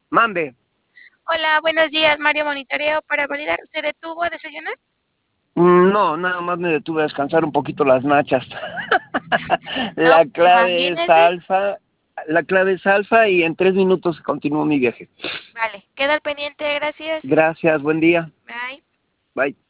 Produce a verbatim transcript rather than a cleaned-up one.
Mande. Hola, buenos días, Mario Monitoreo. Para validar, ¿se detuvo a desayunar? Mm, No, nada más me detuve a descansar un poquito las nachas. No, La pues clave es imagínese. alfa, la clave es alfa y en tres minutos continúo mi viaje. Vale, queda al pendiente, gracias. Gracias, buen día. Bye. Bye.